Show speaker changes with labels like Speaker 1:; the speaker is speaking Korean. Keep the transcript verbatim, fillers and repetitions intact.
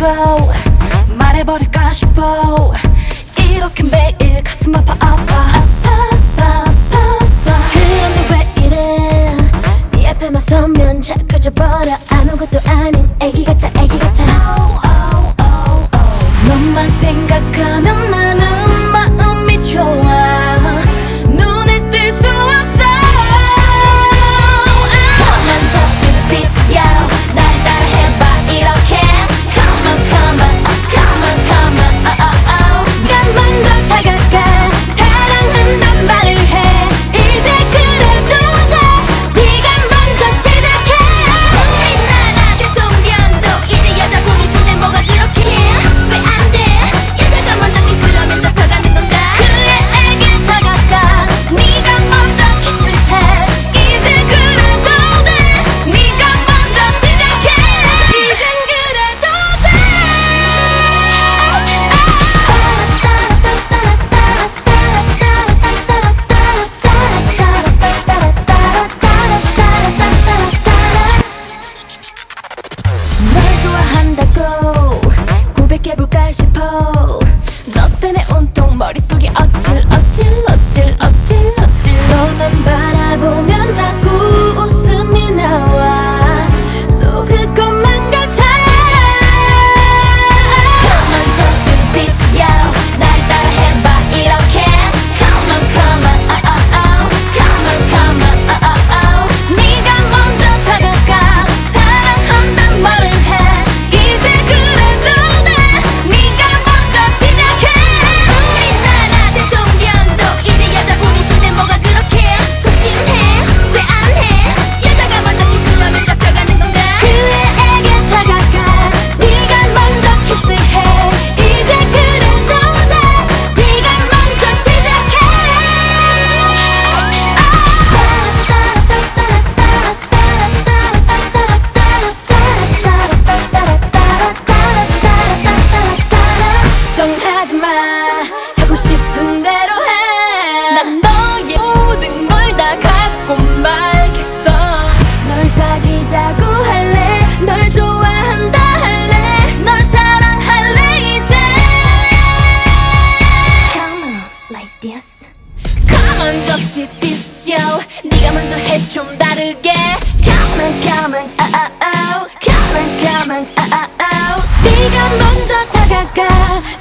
Speaker 1: 싶어 말해버릴까 싶어 이렇게 매일 가슴 아파 아파 아파 아파 그런데 왜 이래 네 앞에만 서면 작아져버려 아무것도 아닌 애기 같아 애기 같아 너만 생각하면 나는 마음이 좋아 눈에 뜰 수 없어 Come on just do this yo 날 따라해봐 이렇게 Come on come on oh, come on come on oh oh oh 네가 먼저 다가가 사랑한단 말을 해 이제 그래도 돼 네가 먼저 시작해 우리나라 대통령도 이제 여자분이 시대 뭐가 그렇게 왜 안 돼 여자가 먼저 키스하면 잡혀가는 건가 그애에게 다가가 네가 먼저 키스해 이제 그래도 돼 네가 먼저 시작해 이젠 그래도 돼 널 좋아한다고 고백해볼까 싶어 너 때문에 온통 머릿속이 어찔 어찔 어찔 어찔 어찔 너만 바라보면 자꾸 웃음이 나와 녹을 것만 같아 Come on just do this yo 날 따라해봐 이렇게 Come on come on oh oh oh Come on come on oh oh oh 네가 먼저 다가가 사랑한단 말을 해 이제 그래도 돼 네가 먼저 시작해 우리나라 대통령도 이제 여자분이 시대 뭐가 그렇게 소심해 왜 안 해 여자가 먼저 키스하면 잡혀가는 건가 그애에게 다가가 네가 먼저 키스해 이제 그래도 돼 네가 먼저 시작해 걱정하지 마 하고 싶은 대로 해난 너의 모든 걸 다 갖고 말겠어 널 사귀자고 할래 널 좋아한다 할래 널 사랑할래 이제 Come on like this Come on just do this yo 네가 먼저 해 좀 다르게 Come on come on oh oh oh Come on come on oh oh oh 네가 먼저 다가가